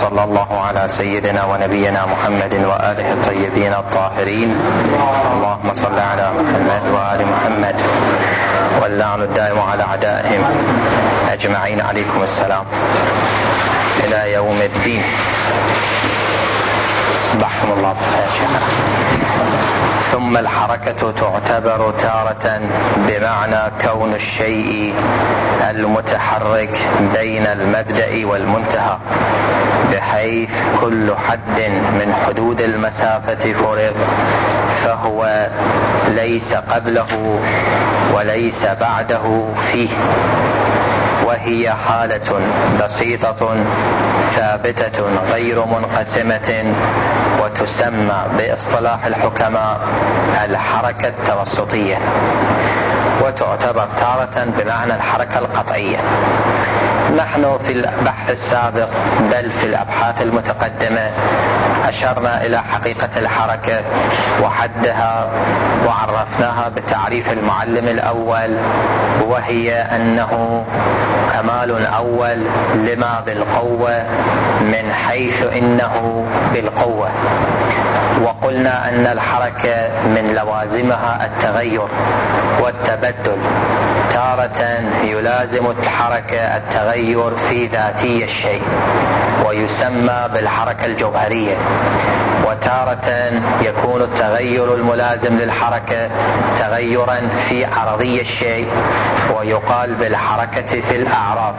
وصلى الله على سيدنا ونبينا محمد وآله الطيبين الطاهرين. اللهم صل على محمد وآل محمد واللعن الدائم على أعدائهم أجمعين. عليكم السلام إلى يوم الدين. صبحكم الله بالخير. ثم الحركة تعتبر تارة بمعنى كون الشيء المتحرك بين المبدأ والمنتهى، بحيث كل حد من حدود المسافة فرض فهو ليس قبله وليس بعده فيه، وهي حالة بسيطة ثابتة غير منقسمة، وتسمى باصطلاح الحكماء الحركة التوسطية، وتعتبر تارة بمعنى الحركة القطعية. نحن في البحث السابق بل في الأبحاث المتقدمة أشرنا إلى حقيقة الحركة وحدها وعرفناها بتعريف المعلم الأول، وهي أنه كمال أول لما بالقوة من حيث إنه بالقوة. وقلنا أن الحركة من لوازمها التغير والتبدل، تارة يلازم الحركة التغير في ذاتي الشيء ويسمى بالحركة الجوهرية، وتارة يكون التغير الملازم للحركة تغيرا في عرضي الشيء ويقال بالحركة في الأعراض.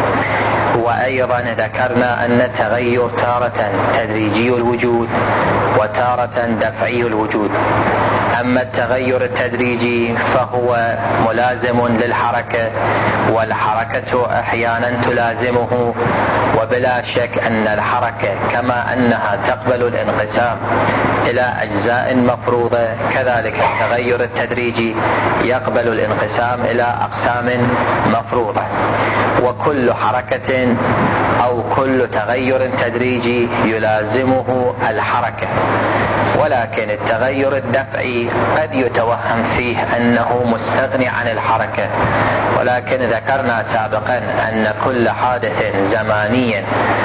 وأيضا ذكرنا أن التغير تارة تدريجي الوجود وتارة دفعي الوجود. أما التغير التدريجي فهو ملازم للحركة، والحركة أحيانا تلازمه، وبلا شك أن الحركة كما أنها تقبل الانقسام إلى أجزاء مفروضة، كذلك التغير التدريجي يقبل الانقسام إلى أقسام مفروضة. وكل حركة أو كل تغير تدريجي يلازمه الحركة، ولكن التغير الدفعي قد يتوهم فيه أنه مستغني عن الحركة، ولكن ذكرنا سابقا أن كل حادث زماني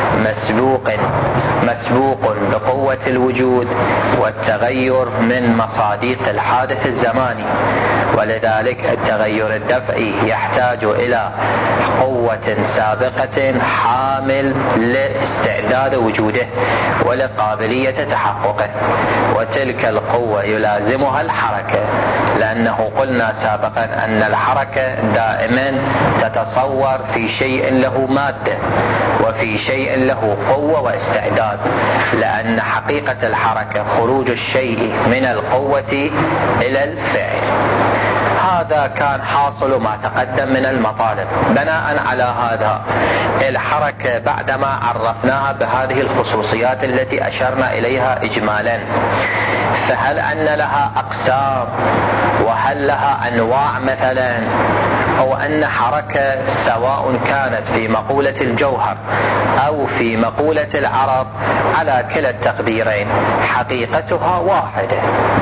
مسبوق بقوة الوجود، والتغير من مصادق الحادث الزماني، ولذلك التغير الدفعي يحتاج إلى قوة سابقة حامل لاستعداد وجوده ولقابلية تحققه، وتلك القوة يلازمها الحركة، لأنه قلنا سابقا أن الحركة دائما تتصور في شيء له مادة وفي شيء له قوة واستعداد، لأن حقيقة الحركة خروج الشيء من القوة إلى الفعل. هذا كان حاصل ما تقدم من المطالب. بناء على هذا الحركة بعدما عرفناها بهذه الخصوصيات التي أشرنا إليها إجمالا، فهل أن لها أقسام وهل لها أنواع مثلا، أو أن حركة سواء كانت في مقولة الجوهر أو في مقولة العرض، على كلا التقديرين حقيقتها واحدة.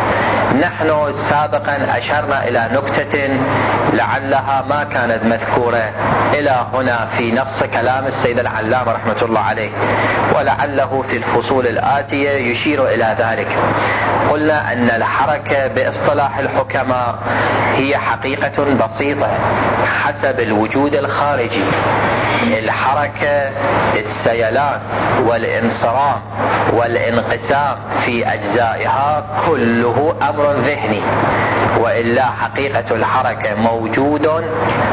نحن سابقا أشرنا إلى نكتة لعلها ما كانت مذكورة إلى هنا في نص كلام السيد العلام رحمة الله عليه، ولعله في الفصول الآتية يشير إلى ذلك. قلنا أن الحركة باصطلاح الحكماء هي حقيقة بسيطة حسب الوجود الخارجي. الحركة السيلان والانصرام والانقسام في أجزائها كله أمر ذهني، وإلا حقيقة الحركة موجود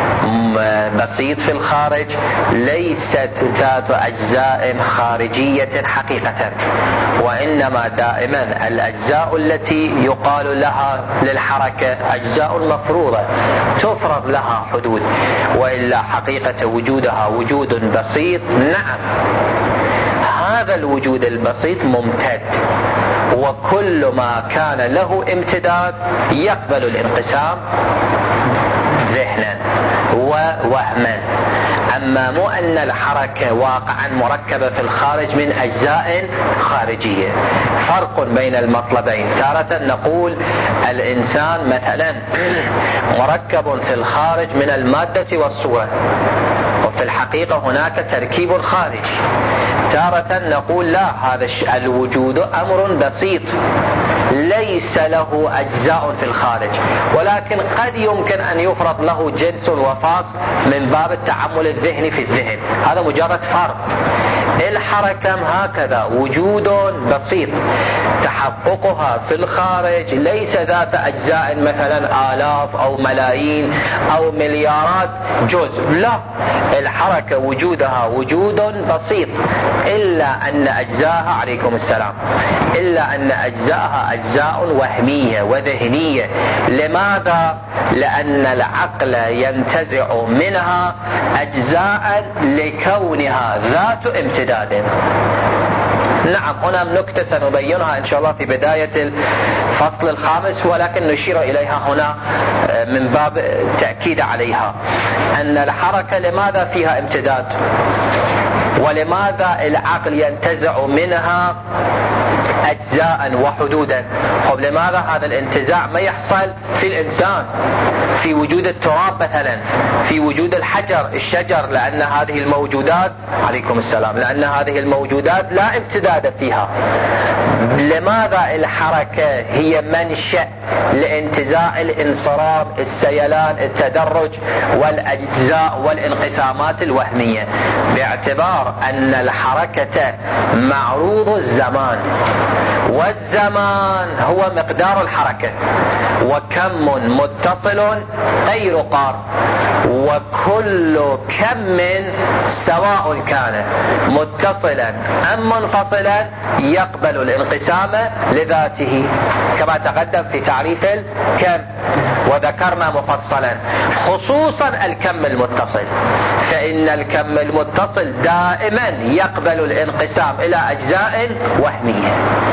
بسيط في الخارج، ليست ذات أجزاء خارجية حقيقة، وإنما دائما الأجزاء التي يقال لها للحركة أجزاء مفروضة تفرض لها حدود، وإلا حقيقة وجودها وجود بسيط. نعم، هذا الوجود البسيط ممتد، وكل ما كان له امتداد يقبل الانقسام ذهنا ووهما. أما مو أن الحركة واقعا مركبة في الخارج من أجزاء خارجية. فرق بين المطلبين، تارة نقول الإنسان مثلا مركب في الخارج من المادة والصورة، وفي الحقيقة هناك تركيب خارجي. تارة نقول لا، هذا الوجود أمر بسيط ليس له أجزاء في الخارج، ولكن قد يمكن أن يفرض له جنس وفاص من باب التعامل الذهني في الذهن، هذا مجرد فرض. الحركة هكذا وجود بسيط تحققها في الخارج ليس ذات أجزاء مثلا آلاف أو ملايين أو مليارات جزء، لا، الحركة وجودها وجود بسيط، إلا أن أجزاءها، عليكم السلام، إلا أن أجزاءها أجزاء وهمية وذهنية. لماذا؟ لأن العقل ينتزع منها أجزاء لكونها ذات امتداد. نعم، هنا نكتة سنبينها إن شاء الله في بداية الفصل الخامس، ولكن نشير إليها هنا من باب التأكيد عليها، أن الحركة لماذا فيها امتداد، ولماذا العقل ينتزع منها أجزاء وحدودا. طب لماذا هذا الانتزاع ما يحصل في الإنسان، في وجود التراب مثلا، في وجود الشجر، لأن هذه الموجودات، عليكم السلام، لأن هذه الموجودات لا امتداد فيها. لماذا الحركة هي منشأ لانتزاع الانصرام، السيلان، التدرج والأجزاء والانقسامات الوهمية؟ باعتبار أن الحركة معروض الزمان، والزمان هو مقدار الحركة، وكم متصل غير قار، وكل كم سواء كان متصلا أم منفصلا يقبل الانقسام لذاته، كما تقدم في تعريف الكم، وذكرنا مفصلا خصوصا الكم المتصل، فإن الكم المتصل دائما يقبل الانقسام إلى أجزاء وهمية.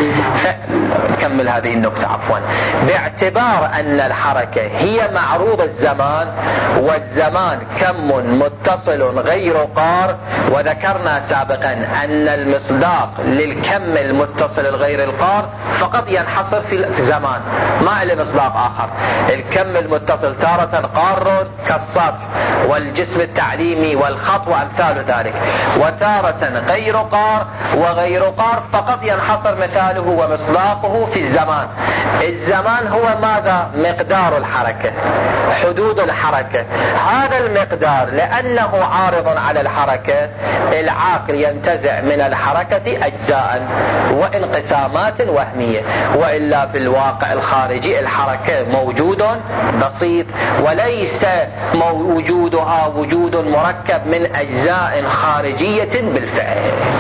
نكمل هذه النقطة عفوا. باعتبار أن الحركة هي معروض الزمان، والزمان كم متصل غير قار، وذكرنا سابقا أن المصداق للكم المتصل الغير القار فقط ينحصر في الزمان، ما له مصداق آخر. الكم المتصل تارة قار كالصف والجسم التعليمي والخط وأمثال ذلك، وتارة غير قار وغير قار فقط ينحصر مثاله ومصداقه في الزمان. الزمان هو ماذا؟ مقدار الحركة، حدود الحركة. هذا المقدار لأنه عارض على الحركة، العقل ينتزع من الحركة أجزاء وانقسامات وهمية، وإلا في الواقع الخارجي الحركة موجود بسيط، وليس وجودها وجود مركب من أجزاء خارجية بالفعل.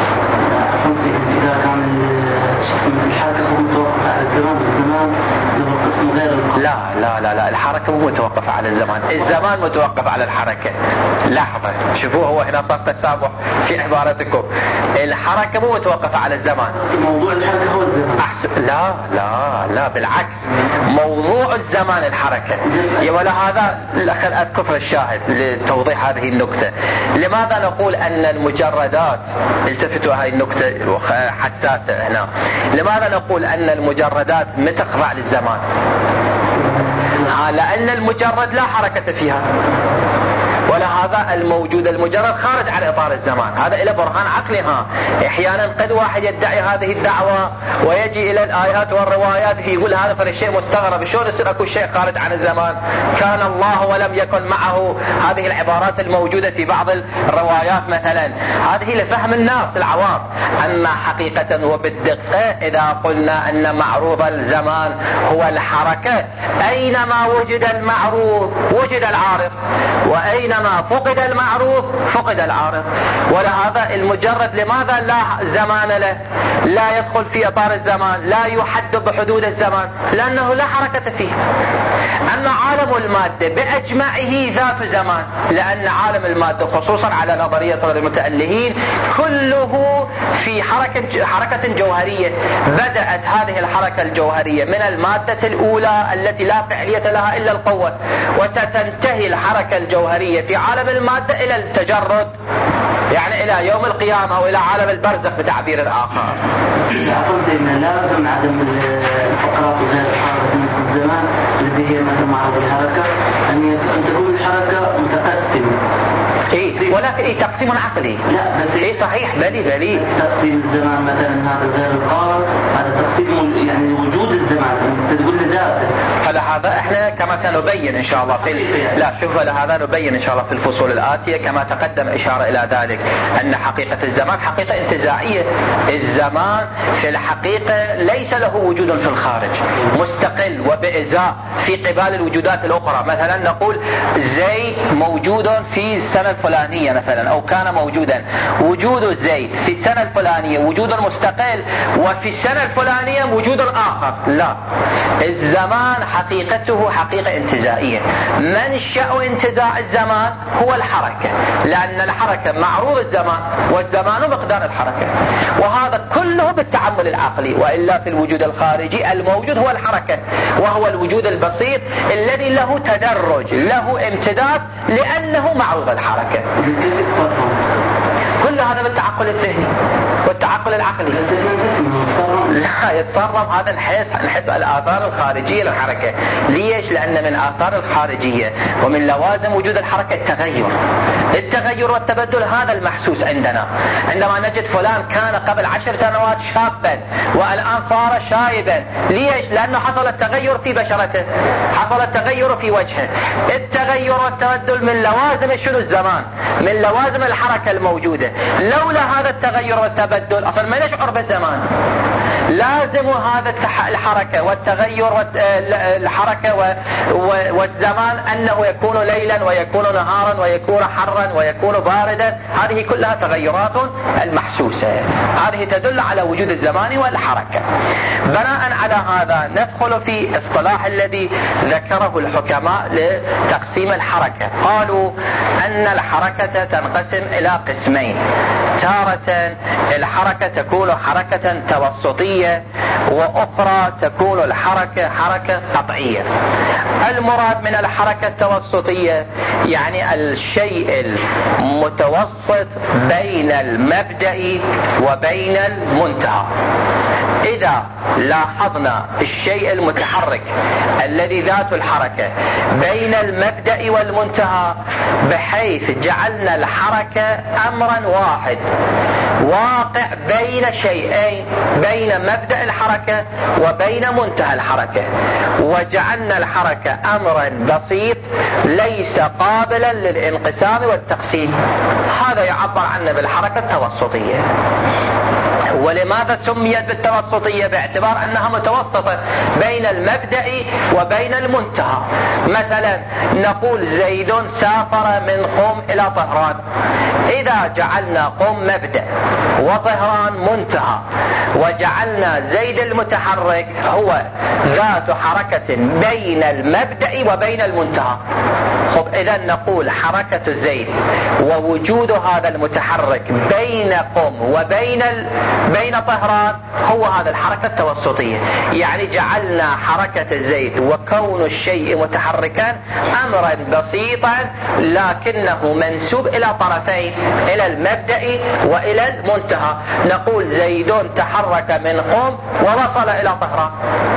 إذا كان الحركة متوقفة على الزمان والزمان له قسم غير القسم. لا، الحركة مو متوقفة على الزمان، الزمان متوقف على الحركة. لحظة، شوفوا هو هنا صار تسامح في عبارتكم، الحركة مو متوقفة على الزمان. موضوع الحركة هو الزمان. لا بالعكس، موضوع الزمان الحركة. ولهذا خل أذكر الشاهد لتوضيح هذه النقطة. لماذا نقول أن المجردات، التفتوا هذه النقطة حساسة هنا، لماذا نقول أن المجردات ما تخضع للزمان؟ لأن المجرد لا حركة فيها، ولهذا الموجود المجرد خارج عن إطار الزمان. هذا إلى برهان عقلها. أحيانا قد واحد يدعي هذه الدعوة ويجي إلى الآيات والروايات يقول هذا فالشيء مستغرب، شلون يصير أكو شيء خارج عن الزمان؟ كان الله ولم يكن معه، هذه العبارات الموجودة في بعض الروايات مثلا، هذه لفهم الناس العوام. أما حقيقة وبالدقة إذا قلنا أن معروض الزمان هو الحركة، أينما وجد المعروض وجد العارض، وأينما فقد المعروض فقد العارض. ولهذا المجرد لماذا لا زمان له، لا يدخل في إطار الزمان، لا يحد بحدود الزمان؟ لأنه لا حركة فيه. أما عالم المادة بأجمعه ذات زمان، لأن عالم المادة خصوصا على نظرية صدر المتألهين كله في حركة جوهرية. بدأت هذه الحركة الجوهرية من المادة الأولى التي لا فعلية لها إلا القوة، وستنتهي الحركة الجوهرية في عالم المادة إلى التجرد، يعني إلى يوم القيامة أو إلى عالم البرزخ بتعبير آخر. أقول سيدنا لازم عدم الفقرات وغير الحركة نفس الزمان الذي هي مثل معرض الحركة، أن تكون الحركة متقسمة ولكن تقسيم عقلي. لا صحيح. بلي تقسيم الزمان مثلا هذا غير القارب، هذا تقسيم يعني وجود الزمان تقول لذاته. فلهذا احنا كما سنبين ان شاء الله لهذا نبين ان شاء الله في الفصول الآتية كما تقدم اشارة الى ذلك ان حقيقة الزمان حقيقة انتزاعية. الزمان في الحقيقة ليس له وجود في الخارج مستقل وبإزاء في قبال الوجودات الأخرى. مثلا نقول زيد موجود في السنة الفلانية مثلا، أو كان موجودا. وجود زيد في السنة الفلانية وجود مستقل، وفي السنة الفلانية وجود آخر. لا، الزمان حقيقته حقيقة انتزاعية. منشأ انتزاع الزمان هو الحركة، لأن الحركة معروض الزمان والزمان مقدار الحركة، وهذا كله بالتعامل العقلي. وإلا في الوجود الخارجي الموجود هو الحركة، وهو الوجود البسيط الذي له تدرج، له امتداد، لأنه معروض الحركة. كل هذا بالتعقل الذهني والتعقل العقلي. لا يتصرف هذا نحس الآثار الخارجية للحركة. ليش؟ لأن من آثار الخارجية ومن لوازم وجود الحركة التغير والتبدل. هذا المحسوس عندنا عندما نجد فلان كان قبل 10 سنوات شابا والآن صار شايبا. ليش؟ لأنه حصل التغير في بشرته، حصل التغير في وجهه. التغير والتبدل من لوازم شنو؟ الزمان، من لوازم الحركة الموجودة. لولا هذا التغير والتبدل أصلا ما نشعر بالزمان. لازم هذا الحركة والتغير الحركة والزمان أنه يكون ليلا ويكون نهارا ويكون حرا ويكون باردا. هذه كلها تغيرات المحسوسة، هذه تدل على وجود الزمان والحركة. بناء على هذا ندخل في اصطلاح الذي ذكره الحكماء لتقسيم الحركة. قالوا أن الحركة تنقسم إلى قسمين. تارة الحركة تكون حركة توسطية، وأخرى تكون الحركة حركة قطعية. المراد من الحركة التوسطية يعني الشيء المتوسط بين المبدأ وبين المنتهى. إذا لاحظنا الشيء المتحرك الذي ذات الحركة بين المبدأ والمنتهى، بحيث جعلنا الحركة أمرا واحد واقع بين شيئين، بين مبدأ الحركة وبين منتهى الحركة، وجعلنا الحركة أمرا بسيط ليس قابلا للانقسام والتقسيم، هذا يعبر عنه بالحركة التوسطية. ولماذا سميت بالتوسطية؟ باعتبار أنها متوسطة بين المبدأ وبين المنتهى. مثلا نقول زيد سافر من قم إلى طهران. إذا جعلنا قم مبدأ وطهران منتهى، وجعلنا زيد المتحرك هو ذات حركة بين المبدأ وبين المنتهى، إذا نقول حركة زيد ووجود هذا المتحرك بين قم بين طهران هو هذا الحركة التوسطية. يعني جعلنا حركة زيد وكون الشيء متحركا أمرا بسيطا لكنه منسوب إلى طرفين، إلى المبدأ وإلى المنتهى. نقول زيد تحرك من قم ووصل إلى طهران.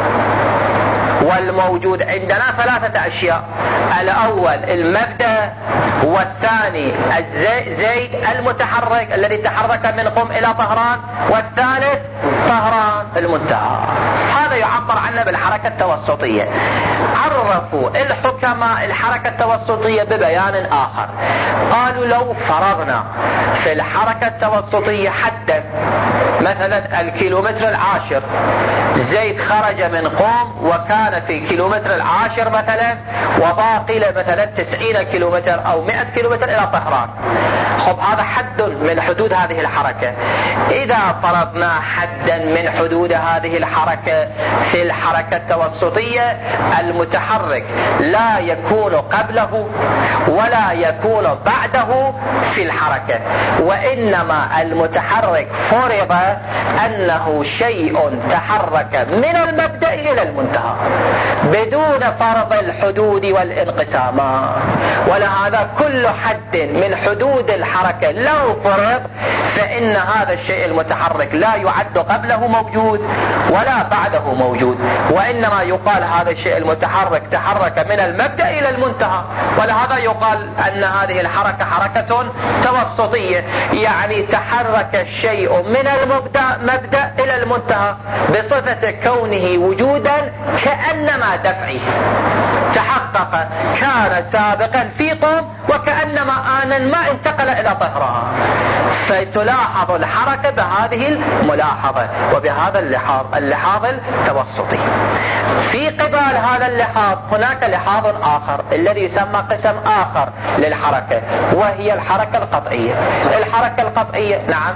والموجود عندنا 3 أشياء: الأول المبدأ، والثاني زيد المتحرك الذي تحرك من قم إلى طهران، والثالث طهران المنتهى. هذا يعبر عنه بالحركة التوسطية. عرفوا الحكماء الحركة التوسطية ببيان آخر. قالوا لو فرضنا في الحركة التوسطية حدا، مثلا الكيلومتر 10، زيد خرج من قم وكان في كيلومتر 10 مثلا، وباقي له مثلا 90 كيلومتر أو 100 كيلومتر إلى طهران. هذا حد من حدود هذه الحركة. إذا فرضنا حدا من حدود هذه الحركة في الحركة التوسطية، المتحرك لا يكون قبله ولا يكون بعده في الحركة، وإنما المتحرك فرض أنه شيء تحرك من المبدأ إلى المنتهى بدون فرض الحدود والانقسامات. ولهذا كل حد من حدود الحركة لو فرض فإن هذا الشيء المتحرك لا يعد قبله موجود ولا بعده موجود، وإنما يقال هذا الشيء المتحرك تحرك من المبدأ إلى المنتهى، ولهذا يقال أن هذه الحركة حركة توسطية، يعني تحرك الشيء من المبدأ إلى المنتهى بصفة كونه وجودا كأنما دفعي تحقق، كان سابقا في قوم وكأنما آنا ما انتقل إلى طهران. فتلاحظ الحركة بهذه الملاحظة وبهذا اللحاظ التوسطي. في قبال هذا اللحاظ هناك لحاظ آخر الذي يسمى قسم آخر للحركة، وهي الحركة القطعية. الحركة القطعية نعم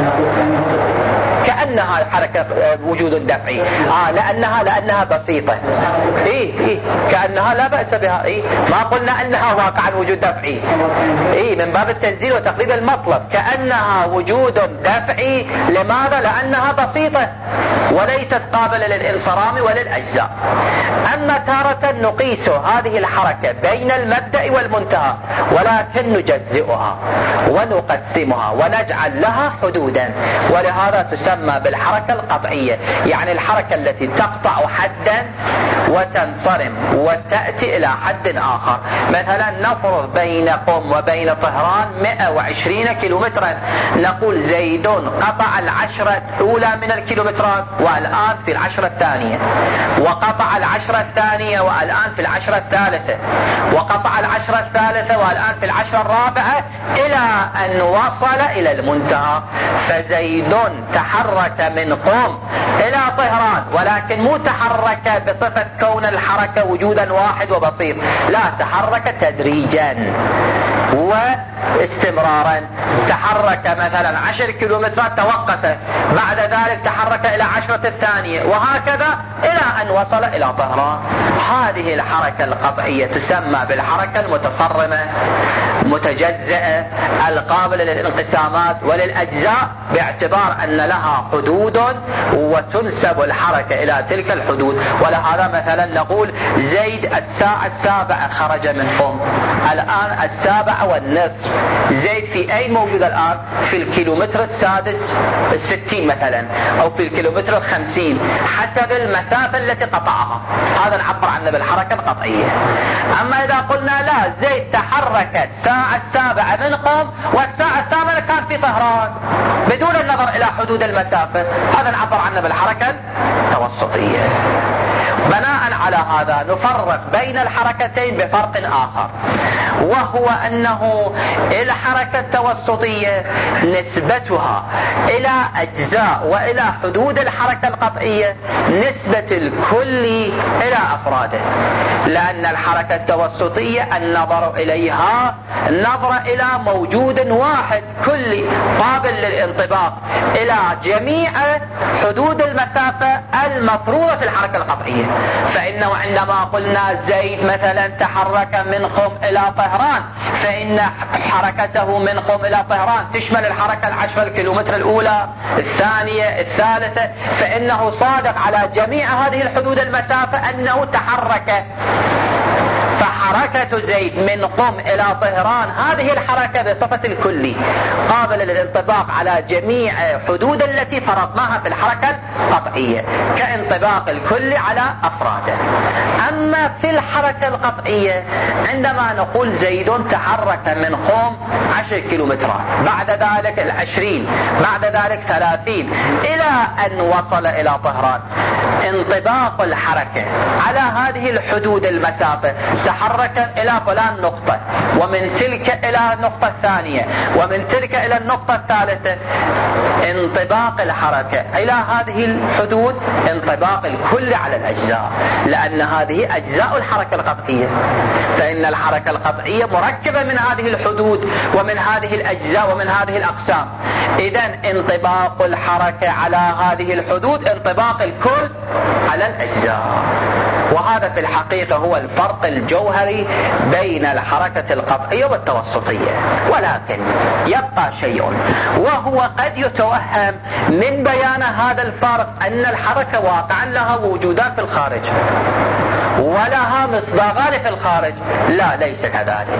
كأنها حركة وجود دفعي، لأنها بسيطة، كأنها لا بأس بها، ما قلنا أنها واقعا وجود دفعي، من باب التنزيل وتقليد المطلب، كأنها وجود دفعي. لماذا؟ لأنها بسيطة وليست قابلة للانصرام وللأجزاء. أما تارة نقيس هذه الحركة بين المبدأ والمنتهى، ولكن نجزئها ونقسمها ونجعل لها حدودا، ولهذا تسمى بالحركة القطعية، يعني الحركة التي تقطع حدا وتنصرم وتأتي إلى حد آخر. مثلا نفرض بين قم وبين طهران 120 كيلومترا، نقول زيد قطع 10 الأولى من الكيلومترات والآن في 10 الثانية، وقطع 10 الثانية والآن في 10 الثالثة، وقطع 10 الثالثة والآن في 10 الرابعة، إلى أن وصل إلى المنتهى. فزيد تحرك من قم إلى طهران، ولكن مو تحرك بصفة كون الحركة وجودا واحد وبسيط، لا، تحرك تدريجا واستمرارا. تحرك مثلا 10 كيلومترات توقف، بعد ذلك تحرك إلى 10 الثانية، وهكذا إلى أن وصل إلى طهران. هذه الحركة القطعية تسمى بالحركة المتصرمة متجزئة القابلة للانقسامات وللأجزاء، باعتبار أن لها حدود وتنسب الحركة إلى تلك الحدود. ولهذا مثلا نقول زيد الساعة 7 خرج من قم، الآن 7:30. زيد في أين موجود الآن؟ في الكيلومتر السادس 60 مثلا، أو في الكيلومتر 50 حسب المسافة التي قطعها. هذا نعبر عنه بالحركة القطعية. أما إذا قلنا لا، زيد تحرك الساعة 7 من قم والساعة 8 كان في طهران بدون النظر إلى حدود المسافة، هذا نعبر عنه بالحركة التوسطية. بناء على هذا نفرق بين الحركتين بفرق آخر، وهو أنه الحركة التوسطية نسبتها إلى أجزاء وإلى حدود الحركة القطعية نسبة الكل إلى أفراده، لأن الحركة التوسطية النظر إليها نظر إلى موجود واحد كلي قابل للانطباق إلى جميع حدود المسافة المفروضة في الحركة القطعية. فإنه عندما قلنا زيد مثلا تحرك من قم إلى طهران، فإن حركته من قم إلى طهران تشمل الحركة 10 كيلومتر الأولى الثانية الثالثة، فإنه صادق على جميع هذه الحدود المسافة أنه تحرك. فحركة زيد من قم إلى طهران هذه الحركة بصفة الكلي قابلة للانطباق على جميع حدود التي فرضناها في الحركة القطعية كانطباق الكل على أفراده. أما في الحركة القطعية عندما نقول زيد تحرك من قم 10 كيلومترات، بعد ذلك 20، بعد ذلك 30، إلى أن وصل إلى طهران، انطباق الحركة على هذه الحدود المسافة تحرك إلى فلان نقطة، ومن تلك إلى النقطة الثانية، ومن تلك إلى النقطة الثالثة. انطباق الحركة إلى هذه الحدود انطباق الكل على الأجزاء، لأن هذه أجزاء الحركة القطعية، فإن الحركة القطعية مركبة من هذه الحدود ومن هذه الأجزاء ومن هذه الأقسام. إذن انطباق الحركة على هذه الحدود انطباق الكل على الأجزاء. وهذا في الحقيقة هو الفرق الجوهري بين الحركة القطعية والتوسطية. ولكن يبقى شيء، وهو قد يتوهم من بيان هذا الفرق أن الحركة واقعا لها وجودات في الخارج، ولها مصداقان في الخارج. لا، ليس كذلك.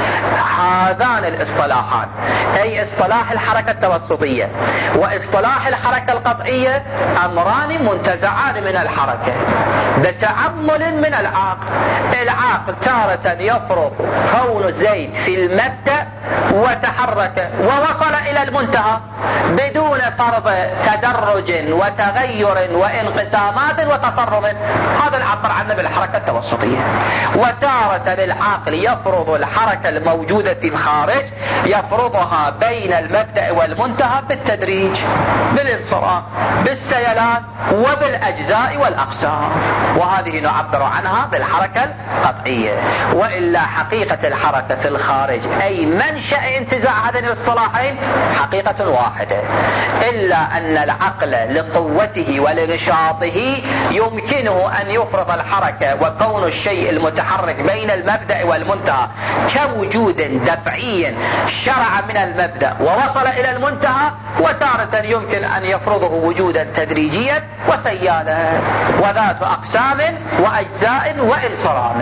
هذان الاصطلاحان، أي اصطلاح الحركة التوسطية واصطلاح الحركة القطعية، أمران منتزعان من الحركة بتعمل من العاقل. العاقل تارة يفرض كون زيد في المبدأ وتحرك ووصل إلى المنتهى بدون فرض تدرج وتغير وانقسامات وتصرف، هذا العبر عنه بالحركة التوسطية. وتارة العاقل يفرض الحركة الموجودة في الخارج، يفرضها بين المبدأ والمنتهى بالتدريج، بالانصراف، بالسيلان، وبالأجزاء والأقسام، وهذه نعبر عنها بالحركة القطعية. وإلا حقيقة الحركة في الخارج أي منشأ انتزاع هذين الاصطلاحين حقيقة واحدة، إلا أن العقل لقوته ولنشاطه يمكنه أن يفرض الحركة وكون الشيء المتحرك بين المبدأ والمنتهى كوجود دفعي شرع من المبدأ ووصل إلى المنتهى، وتارة يمكن أن يفرضه وجودا تدريجيا وسيالا وذات أقسام وأجزاء وإنصرام.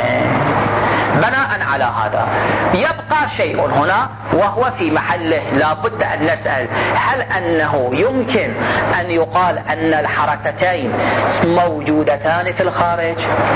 بناء على هذا يبقى شيء هنا وهو في محله، لا بد أن نسأل: هل أنه يمكن أن يقال أن الحركتين موجودتان في الخارج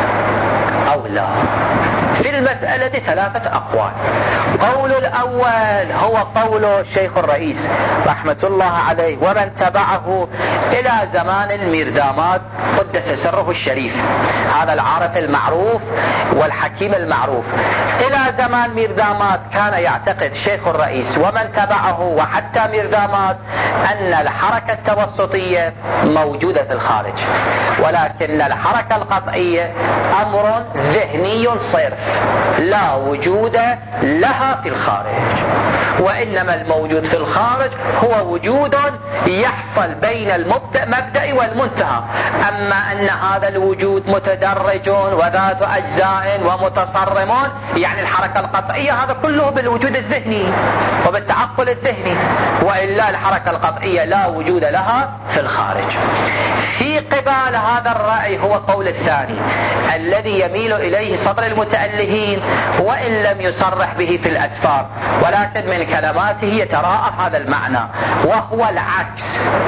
أو لا؟ في المسألة 3 أقوال. قول الأول هو قول الشيخ الرئيس رحمة الله عليه ومن تبعه إلى زمان الميرداماد قدس سره الشريف، هذا العارف المعروف والحكيم المعروف. إلى زمان ميرداماد كان يعتقد الشيخ الرئيس ومن تبعه وحتى ميرداماد أن الحركة التوسطية موجودة في الخارج، ولكن الحركة القطعية أمر ذهني صرف لا وجود لها في الخارج، وإنما الموجود في الخارج هو وجود يحصل بين المبدأ والمنتهى. أما أن هذا الوجود متدرج وذات أجزاء ومتصرم، يعني الحركة القطعية، هذا كله بالوجود الذهني وبالتعقل الذهني، وإلا الحركة القطعية لا وجود لها في الخارج. في قبال هذا الرأي هو قول الثاني الذي يميل إليه صدر المتألهين وإن لم يصرح به في الأسفار، ولكن من كلماته يتراءى هذا المعنى، وهو العكس.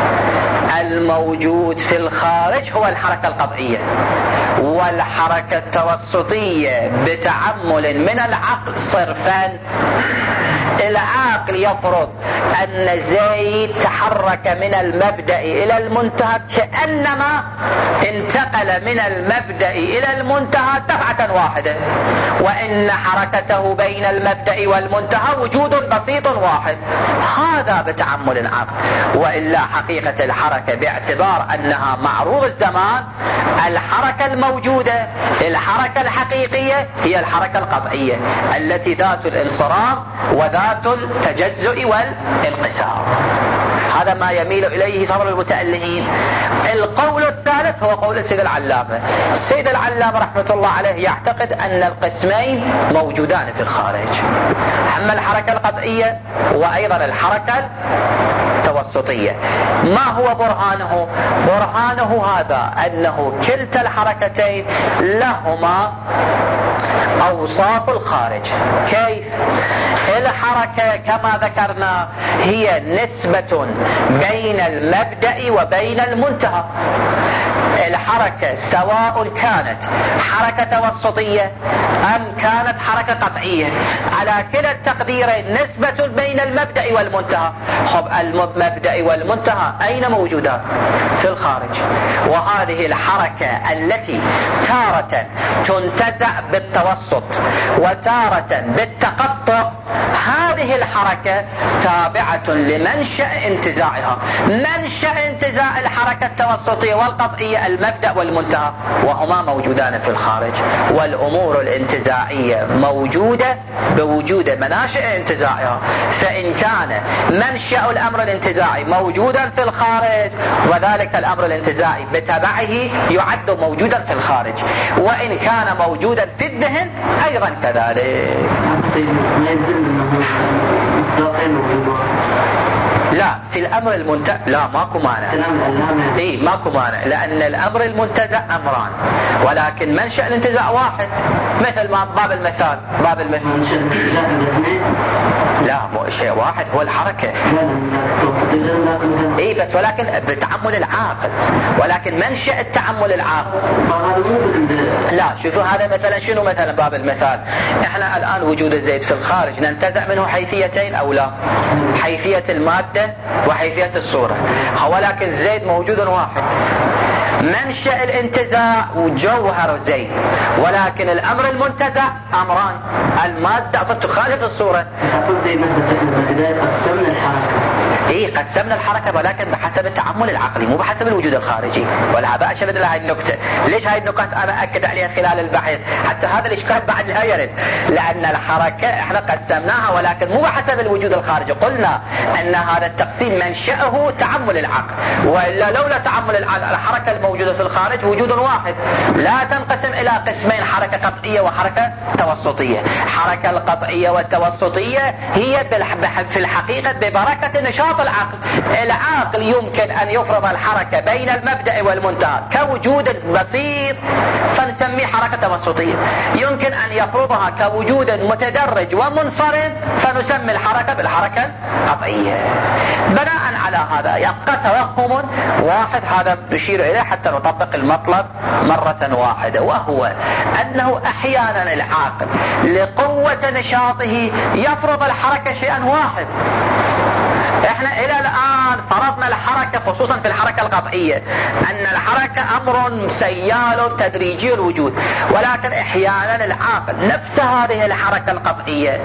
الموجود في الخارج هو الحركة القطعية، والحركة التوسطية بتعمل من العقل صرفا. العقل يفرض أن زيد تحرك من المبدأ إلى المنتهى كأنما انتقل من المبدأ إلى المنتهى دفعة واحدة، وإن حركته بين المبدأ والمنتهى وجود بسيط واحد. هذا بتعمل العقل، وإلا حقيقة الحركة باعتبار أنها معروض الزمان، الحركة الموجودة الحركة الحقيقية هي الحركة القطعية التي ذات الانصراف وذات التجزؤ والانقسام. هذا ما يميل إليه صدر المتألهين. القول الثالث هو قول السيد العلامة. السيد العلامة رحمة الله عليه يعتقد أن القسمين موجودان في الخارج، أما الحركة القطعية وأيضا الحركة التوسطية. ما هو برهانه؟ برهانه هذا أنه كلتا الحركتين لهما أوصاف الخارج. كيف؟ الحركة كما ذكرنا هي نسبة بين المبدأ وبين المنتهى. الحركة سواء كانت حركة توسطية أم كانت حركة قطعية، على كلا التقديرين نسبة بين المبدأ والمنتهى. خب المبدأ والمنتهى أين موجودان؟ في الخارج. وهذه الحركة التي تارة تنتزع بالتوسط وتارة بالتقطع، هذه الحركة تابعة لمنشأ انتزاعها. منشأ انتزاع الحركة التوسطية والقطعية المبدأ والمنتهى، وهما موجودان في الخارج. والأمور الانتزاعية موجودة بوجود مناشئ انتزاعها، فإن كان منشأ الأمر الانتزاعي موجودا في الخارج، وذلك الأمر الانتزاعي بتبعه يعد موجودا في الخارج، وإن كان موجودا في الذهن أيضا كذلك. لا في الامر المنتزع لا ماكو مانع. اي ماكو مانع، لان الامر المنتزع امران ولكن منشأ الانتزاع واحد. مثل ما باب المثال لا مو شيء واحد هو الحركة. اي بس ولكن بتعمل العاقل، ولكن منشأ التعمل العاقل. لا شوفوا هذا مثلا شنو مثلا باب المثال، احنا الان وجود زيد في الخارج ننتزع منه حيثيتين او لا؟ حيثية المادة وحيثية الصورة، ولكن زيد موجود واحد. منشأ الانتزاع وجوهر زيد، ولكن الامر المنتزع امران، المادة اصلا تخالف الصورة. قسمنا الحركة ولكن بحسب التعامل العقلي مو بحسب الوجود الخارجي. ولا بأشبه لهذه النكتة. ليش هاي النقاط انا اكد عليها خلال البحث حتى هذا الاشكال بعد لا يرد؟ لان الحركة احنا قسمناها ولكن مو بحسب الوجود الخارجي. قلنا ان هذا التقسيم منشأه تعمل العقل، والا لولا تعمل الحركة الموجودة في الخارج وجود واحد. لا تنقسم الى قسمين، حركة قطعية وحركة توسطية. حركة القطعية والتوسطية هي في الحقيقة ببركة نشاط العقل. العقل يمكن ان يفرض الحركة بين المبدأ والمنتهى كوجود بسيط فنسميه حركة توسطية، يمكن ان يفرضها كوجود متدرج ومنصرم فنسمي الحركة بالحركة القطعية. بناء على هذا يبقى توهم واحد هذا نشير اليه حتى نطبق المطلب مرة واحدة، وهو انه احيانا العاقل لقوة نشاطه يفرض الحركة شيئا واحد. احنا الى الان فرضنا الحركة خصوصا في الحركة القطعية ان الحركة امر سيال تدريجي الوجود، ولكن احيانا العاقل نفس هذه الحركة القطعية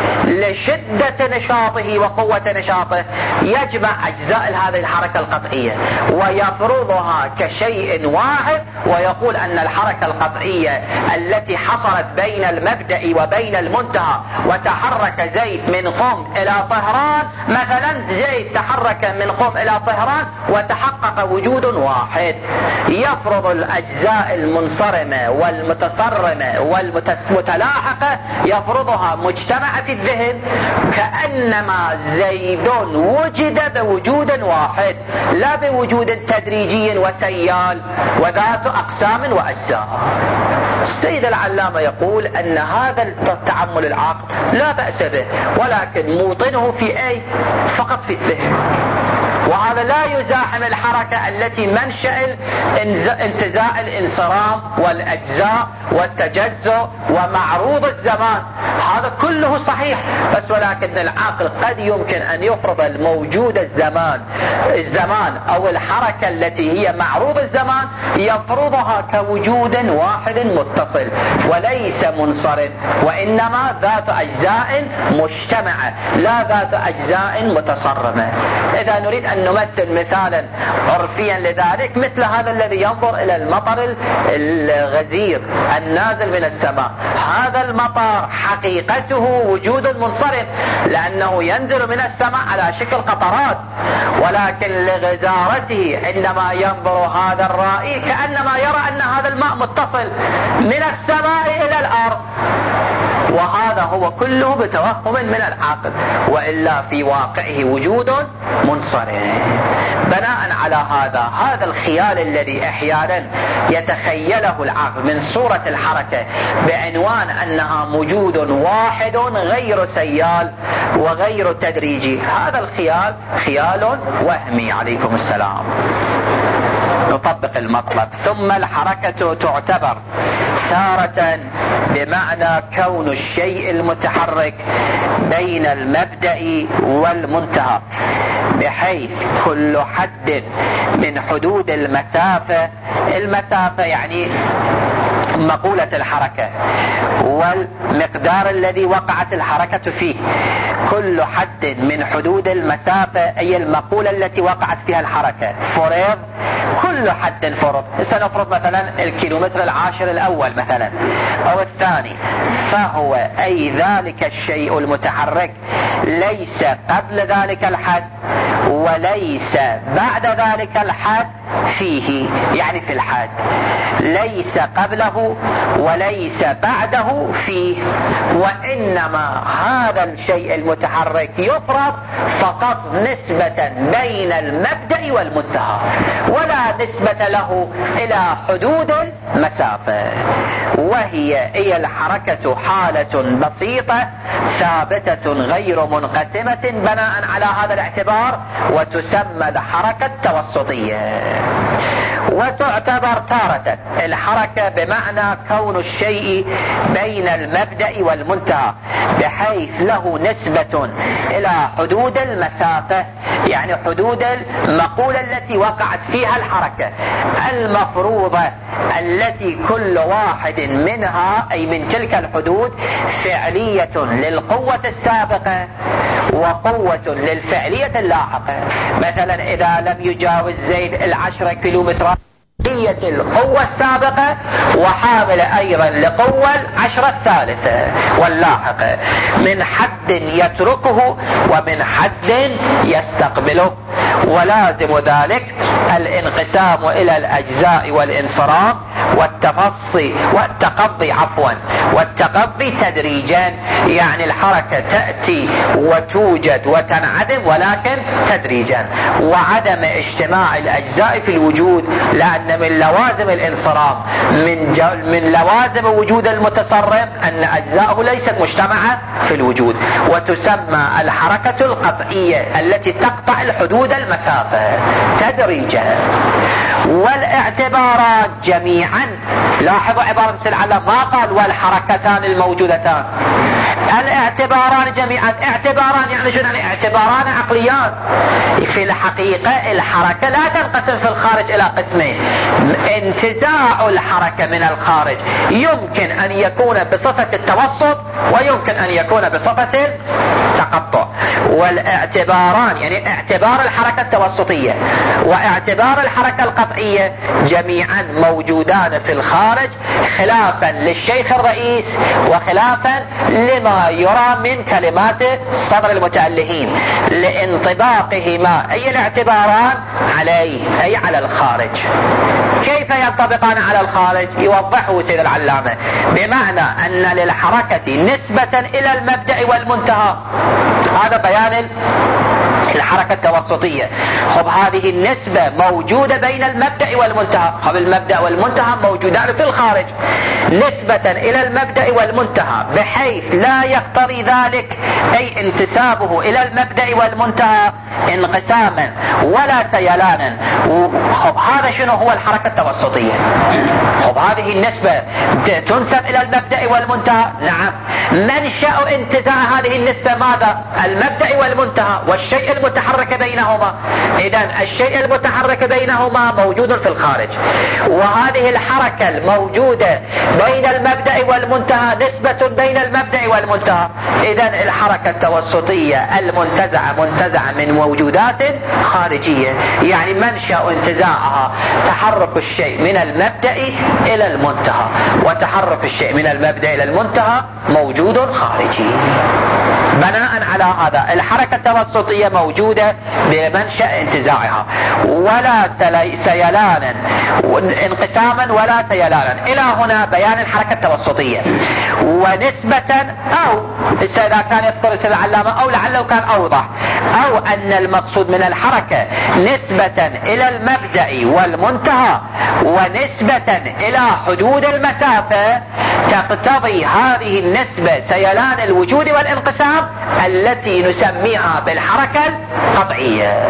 لشدة نشاطه وقوة نشاطه يجمع اجزاء هذه الحركة القطعية ويفرضها كشيء واحد، ويقول ان الحركة القطعية التي حصلت بين المبدأ وبين المنتهى وتحرك زيد من قم الى طهران، مثلا زيد تحرك من قم الى طهران وتحقق وجود واحد، يفرض الاجزاء المنصرمة والمتصرمة والمتلاحقة يفرضها مجتمعة في الذهن كأنما زيد وجد بوجود واحد لا بوجود تدريجي وسيال وذات اقسام واجزاء. السيد العلامة يقول ان هذا التعمل العقل لا بأس به، ولكن موطنه في اي؟ فقط في الذهن، وهذا لا يزاحم الحركة التي منشأ انتزاع الانصرام والأجزاء والتجزؤ ومعروض الزمان، هذا كله صحيح. بس ولكن العقل قد يمكن أن يفرض الموجود الزمان أو الحركة التي هي معروض الزمان يفرضها كوجود واحد متصل وليس منصرم، وإنما ذات أجزاء مجتمعة لا ذات أجزاء متصرمة. إذا نريد أن نمثل مثالا عرفيا لذلك مثل هذا الذي ينظر إلى المطر الغزير النازل من السماء، هذا المطر حقيقته وجود منصرم لأنه ينزل من السماء على شكل قطرات، ولكن لغزارته عندما ينظر هذا الرائي كأنما يرى أن هذا الماء متصل من السماء إلى الأرض، وهذا هو كله بتوهم من العقل، وإلا في واقعه وجود منصرم. بناء على هذا الخيال الذي احيانا يتخيله العقل من صورة الحركة بعنوان انها موجود واحد غير سيال وغير تدريجي، هذا الخيال خيال وهمي. عليكم السلام. نطبق المطلب. ثم الحركة تعتبر تارة بمعنى كون الشيء المتحرك بين المبدأ والمنتهى، بحيث كل حد من حدود المسافة يعني مقولة الحركة والمقدار الذي وقعت الحركة فيه، كل حد من حدود المسافة أي المقولة التي وقعت فيها الحركة فرض، كل حد فرض. سنفرض مثلا الكيلومتر العاشر الأول مثلا أو الثاني، فهو أي ذلك الشيء المتحرك ليس قبل ذلك الحد وليس بعد ذلك الحد فيه، يعني في الحد ليس قبله وليس بعده فيه، وإنما هذا الشيء المتحرك يفرض فقط نسبة بين المبدأ والمنتهى، ولا نسبة له إلى حدود المسافة، وهي الحركة حالة بسيطة ثابتة غير منقسمة بناء على هذا الاعتبار، وتسمى الحركة التوسطية. وتعتبر تارة الحركة بمعنى كون الشيء بين المبدأ والمنتهى بحيث له نسبة إلى حدود المسافة، يعني حدود المقولة التي وقعت فيها الحركة المفروضة، التي كل واحد منها أي من تلك الحدود فعلية للقوة السابقة وقوة للفعلية اللاحقة. مثلا إذا لم يجاوز زيد 10 كيلومتر القوة السابقة وحامل أيضا لقوة 10 الثالثة واللاحقة، من حد يتركه ومن حد يستقبله، ولازم ذلك الانقسام إلى الأجزاء والانصراف والتقضي تدريجا، يعني الحركة تأتي وتوجد وتنعدم ولكن تدريجا، وعدم اجتماع الأجزاء في الوجود، لأن من لوازم الانصراف من لوازم وجود المتصرف أن أجزاءه ليست مجتمعة في الوجود، وتسمى الحركة القطعية التي تقطع الحدود المسافة تدريجا. والاعتبارات جميعا، لاحظوا عبارة العلم ما قال والحركتان الموجودتان، الاعتباران جميعا، اعتباران يعني شنو؟ يعني اعتباران عقليات. في الحقيقة الحركة لا تنقسم في الخارج إلى قسمين، انتزاع الحركة من الخارج يمكن أن يكون بصفة التوسط ويمكن أن يكون بصفة التقطع. والاعتباران يعني اعتبار الحركة التوسطية واعتبار الحركة القطعية جميعا موجودان في الخارج، خلافا للشيخ الرئيس وخلافا لما يرى من كلمات صدر المتألهين لانطباقهما أي الاعتباران عليه أي على الخارج. كيف ينطبقان على الخارج؟ يوضحه سيد العلامة، بمعنى أن للحركة نسبة إلى المبدأ والمنتهى، هذا بيان الحركة التوسطية. خب هذه النسبة موجودة بين المبدأ والمنتهى، خب المبدأ والمنتهى موجودان في الخارج نسبة إلى المبدأ والمنتهى، بحيث لا يقتضي ذلك أي انتسابه إلى المبدأ والمنتهى انقساما ولا سيلانا. خب هذا شنو هو الحركة التوسطية؟ خب هذه النسبة تنسب إلى المبدأ والمنتهى، نعم. منشأ انتزاع هذه النسبة ماذا؟ المبدأ والمنتهى والشيء المتحرك بينهما. إذن الشيء المتحرك بينهما موجود في الخارج، وهذه الحركة الموجودة بين المبدأ والمنتهى نسبة بين المبدأ والمنتهى. إذن الحركة التوسطية المنتزعة منتزعة من موجودات خارجية، يعني منشأ انتزاعها تحرك الشيء من المبدأ إلى المنتهى، وتحرك الشيء من المبدأ إلى المنتهى موجود خارجي. بناء على هذا الحركة التوسطية موجودة بمنشأ انتزاعها، ولا سيلانا انقساما ولا سيلانا. إلى هنا بيان الحركة التوسطية. ونسبة أو إذا كان يفترض العلامة أو لعله كان أوضح، أو أن المقصود من الحركة نسبة إلى المبدأ والمنتهى ونسبة إلى حدود المسافة، تقتضي هذه النسبة سيلان الوجود والانقسام التي نسميها بالحركة القطعية.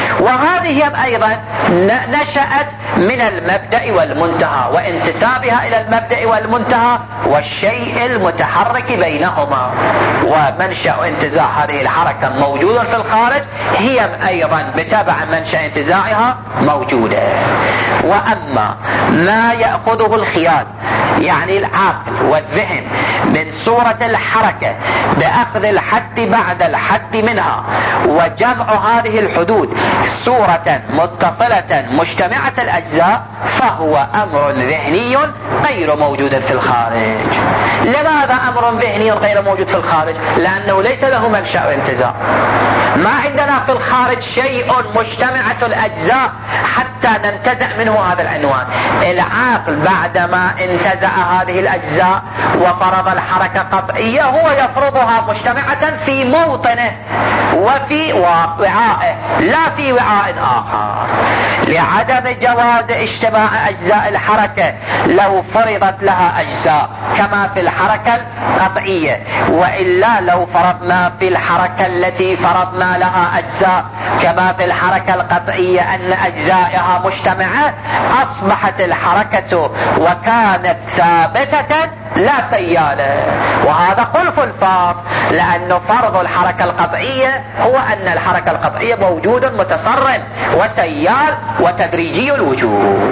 وهذه أيضا نشأت من المبدأ والمنتهى وانتسابها إلى المبدأ والمنتهى والشيء المتحرك بينهما، ومنشأ انتزاع هذه الحركة موجود في الخارج، هي أيضا بتبع منشأ انتزاعها موجودة. وأما ما يأخذه الخيال يعني العقل والذهن من صورة الحركة بأخذ الحد بعد الحد منها وجمع هذه الحدود صورة متصلة مجتمعة الأجزاء، فهو أمر ذهني غير موجود في الخارج. لماذا أمر ذهني غير موجود في الخارج؟ لأنه ليس له منشأ وانتزاع. ما عندنا في الخارج شيء مجتمعة الأجزاء حتى ننتزع منه هذا العنوان. العقل بعدما انتزع هذه الأجزاء وفرض الحركة قطعية هو يفرضها مجتمعة في موطنه وفي وعائه لا في وعاء آخر، لعدم جواز اجتماع أجزاء الحركة لو فرضت لها أجزاء كما في الحركة القطعية. وإلا لو فرضنا في الحركة التي فرضنا لها أجزاء كما في الحركة القطعية أن أجزائها مجتمعة، أصبحت الحركة وكانت ثابتة لا سيالة. وهذا خلف الفرض، لأن فرض الحركة القطعية هو أن الحركة القطعية موجود متصرف وسيال وتدريجي الوجود.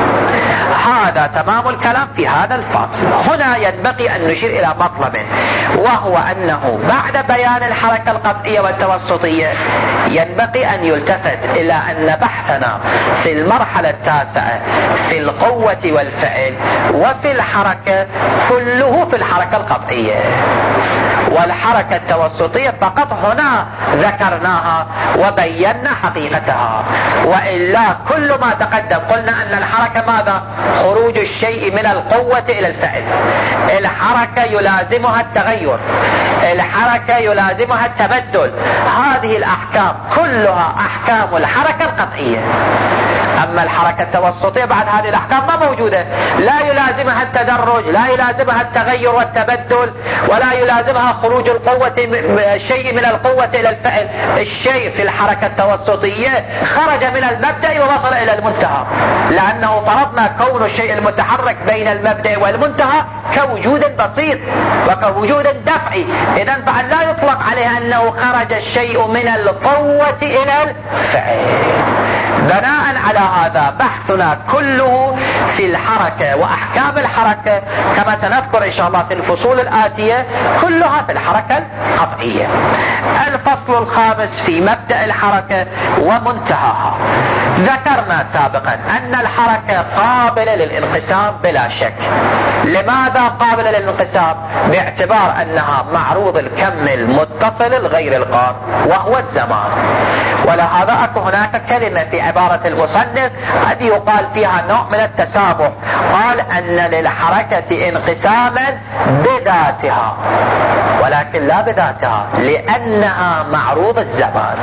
هذا تمام الكلام في هذا الفصل. هنا ينبغي أن نشير إلى مطلب، وهو أنه بعد بيان الحركة القطعية والتوسطية ينبغي أن يلتفت إلى أن بحثنا في المرحلة التاسعة في القوة والفعل وفي الحركة كله في الحركة القطعية، والحركة التوسطية فقط هنا ذكرناها وبينا حقيقتها. وإلا كل ما تقدم قلنا أن الحركة ماذا؟ خروج الشيء من القوة إلى الفعل. الحركة يلازمها التغير، الحركة يلازمها التبدل. هذه الأحكام كلها أحكام الحركة القطعية. أما الحركة التوسطية بعد هذه الأحكام ما موجودة، لا يلازمها التدرج، لا يلازمها التغير والتبدل، ولا يلازمها خروج القوة شيء من القوة إلى الفعل. الشيء في الحركة التوسطية خرج من المبدأ ووصل إلى المنتهى، لأنه فرضنا كون الشيء المتحرك بين المبدأ والمنتهى كوجود بسيط وكوجود دفعي. إذن فعل لا يطلق عليه أنه خرج الشيء من القوة إلى الفعل. بناء على هذا بحثنا كله في الحركة وأحكام الحركة كما سنذكر إن شاء الله في الفصول الآتية كلها في الحركة القطعية. الفصل الخامس في مبدأ الحركة ومنتهاها. ذكرنا سابقا أن الحركة قابلة للانقسام بلا شك. لماذا قابلة للانقسام؟ باعتبار أنها معروض الكم المتصل الغير القار وهو الزمان. ولهذا أكو هناك كلمة في عبارة المصنف قد يقال فيها نوع من التسامح. قال أن للحركة انقساما بذاتها، ولكن لا بذاتها لأنها معروض الزمان.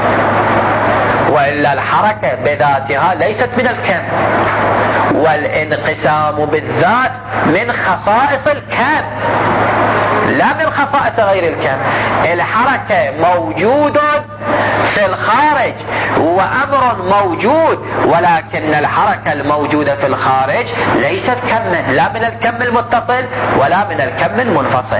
وإلا الحركة بذاتها ليست من الكم، والانقسام بالذات من خصائص الكم لا من خصائص غير الكم. الحركة موجود في الخارج وأمر موجود، ولكن الحركة الموجودة في الخارج ليست كما، لا من الكم المتصل ولا من الكم المنفصل،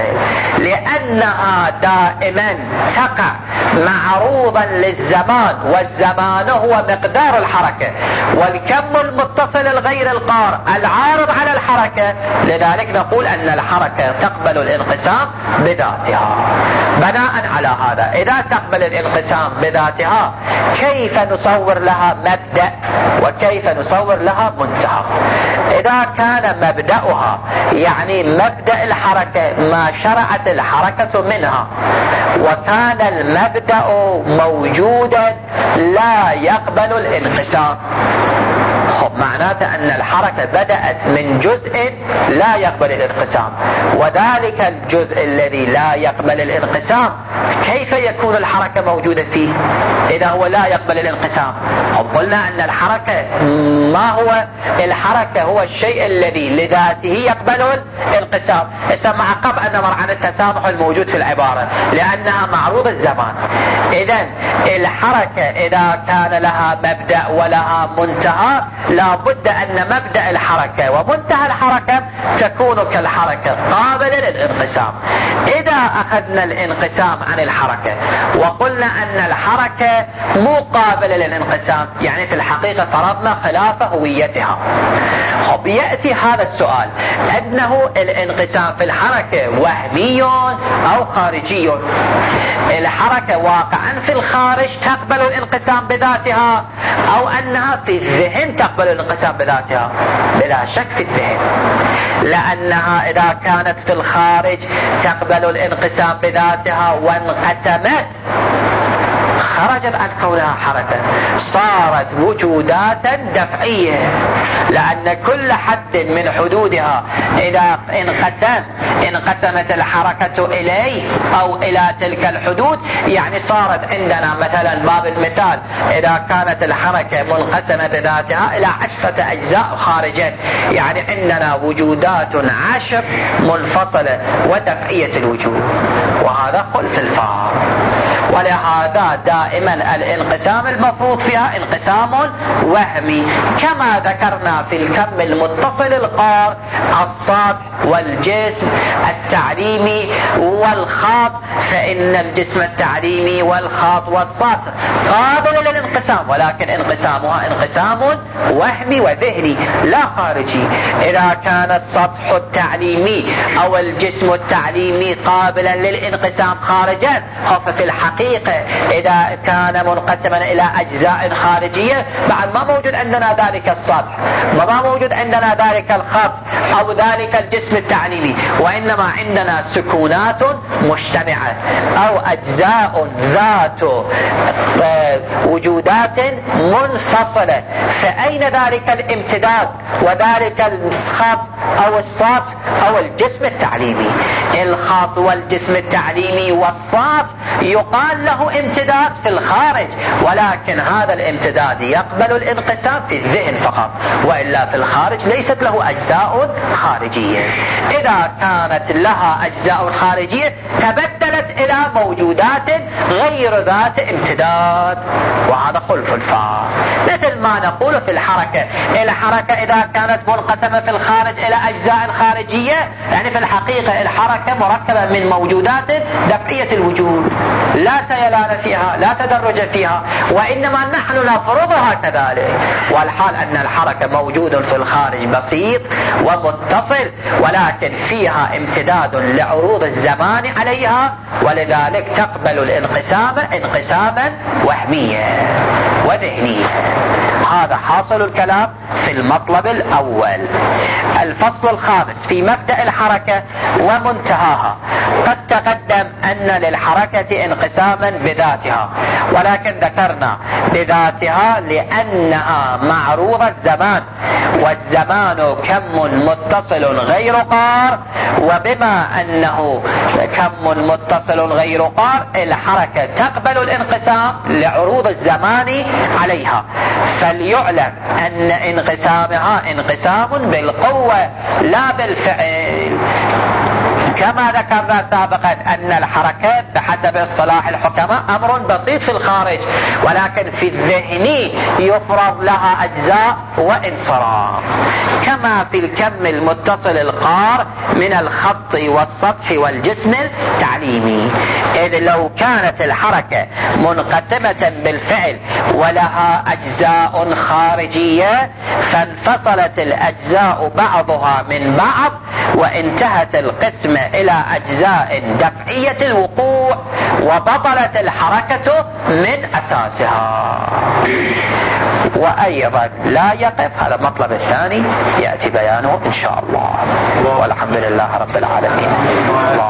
لأنها دائما تقع معروضا للزمان، والزمان هو مقدار الحركة، والكم المتصل الغير القار العارض على الحركة. لذلك نقول أن الحركة تقبل الانقسام بذاتها. بناء على هذا إذا تقبل الانقسام بذاتها كيف نصور لها مبدأ وكيف نصور لها منتهى؟ إذا كان مبدأها يعني مبدأ الحركة ما شرعت الحركة منها، وكان المبدأ موجودا لا يقبل الانقسام، معناته أن الحركة بدأت من جزء لا يقبل الانقسام، وذلك الجزء الذي لا يقبل الانقسام كيف يكون الحركة موجودة فيه إذا هو لا يقبل الانقسام؟ قلنا أن الحركة ما هو الحركة؟ هو الشيء الذي لذاته يقبل الانقسام. مع قطع النظر عن التسامح الموجود في العبارة لأنها معروض الزمان. إذن الحركة إذا كان لها مبدأ ولها منتهى لابد أن مبدأ الحركة ومنتهى الحركة تكون كالحركة قابلة للانقسام. إذا أخذنا الانقسام عن الحركة وقلنا أن الحركة مو قابلة للانقسام، يعني في الحقيقة فرضنا خلاف هويتها. خب يأتي هذا السؤال أنه الانقسام في الحركة وهمي أو خارجي. الحركة واقعا في الخارج تقبل الانقسام بذاتها أو أنها في الذهن تقبل الانقسام بذاتها؟ بلا شك في الذهن، لأنها إذا كانت في الخارج تقبل الانقسام بذاتها وانقسمت خرجت عن كونها حركة، صارت وجوداتا دفعية، لأن كل حد من حدودها إذا انقسمت الحركة إليه أو إلى تلك الحدود، يعني صارت عندنا مثلا باب المثال إذا كانت الحركة منقسمة بذاتها إلى 10 أجزاء خارجة، يعني عندنا وجودات 10 منفصلة ودفعية الوجود، وهذا خلف الفار. ولهذا دائما الانقسام المفروض فيها انقسام وهمي، كما ذكرنا في الكم المتصل القار السطح والجسم التعليمي والخاط، فإن الجسم التعليمي والخاط والسطح قابل للانقسام، ولكن انقسامها انقسام وهمي وذهني لا خارجي. إذا كان السطح التعليمي أو الجسم التعليمي قابلا للانقسام خارجا، ففي الحقيقة إذا كان منقسما إلى أجزاء خارجية بعد ما موجود عندنا ذلك السطح، وما موجود عندنا ذلك الخط أو ذلك الجسم التعليمي، وإنما عندنا سكونات مجتمعة أو أجزاء ذات وجودات منفصلة. فأين ذلك الامتداد وذلك الخط أو السطح أو الجسم التعليمي؟ الخط والجسم التعليمي والسطح يقال له امتداد في الخارج، ولكن هذا الامتداد يقبل الانقسام في الذهن فقط، وإلا في الخارج ليست له أجزاء خارجية. إذا كانت لها أجزاء خارجية تبدلت إلى موجودات غير ذات امتداد، وهذا خلف الفار. مثل ما نقول في الحركة إذا كانت منقسمة في الخارج إلى أجزاء خارجية، يعني في الحقيقة الحركة مركبة من موجودات دفعية الوجود، لا سيلان فيها لا تدرج فيها، وإنما نحن نفرضها كذلك، والحال أن الحركة موجود في الخارج بسيط ومتصل، ولكن فيها امتداد لعروض الزمان عليها، ولذلك تقبل الانقسام انقساما وهميا وذهنيا. هذا حاصل الكلام في المطلب الأول. الفصل الخامس في مبدأ الحركة ومنتهاها. قد تقدم أن للحركة انقساما بذاتها، ولكن ذكرنا بذاتها لأنها معروض الزمان، والزمان كم متصل غير قار، وبما أنه كم متصل غير قار الحركة تقبل الانقسام لعروض الزمان عليها، فليعلم أن انقسامها انقسام بالقوة لا بالفعل. كما ذكرنا سابقا أن الحركات بحسب اصطلاح الحكماء أمر بسيط في الخارج، ولكن في الذهن يفرض لها أجزاء وانصراف، كما في الكم المتصل القار من الخط والسطح والجسم التعليمي. إذ لو كانت الحركة منقسمة بالفعل ولها أجزاء خارجية فانفصلت الأجزاء بعضها من بعض وانتهت القسمة إلى أجزاء دفعية الوقوع وبطلت الحركة من أساسها. وأيضا لا يقف، هذا المطلب الثاني يأتي بيانه إن شاء الله، والحمد لله رب العالمين.